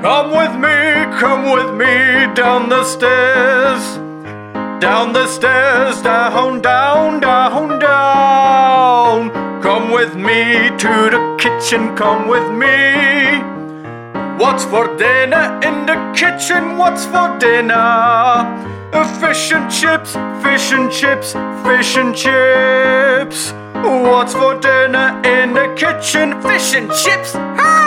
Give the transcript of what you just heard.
Come with me down the stairs. Down the stairs, down, down, down, down. Come with me to the kitchen, come with me. What's for dinner in the kitchen? What's for dinner? Fish and chips, fish and chips, fish and chips. What's for dinner in the kitchen? Fish and chips. Ha!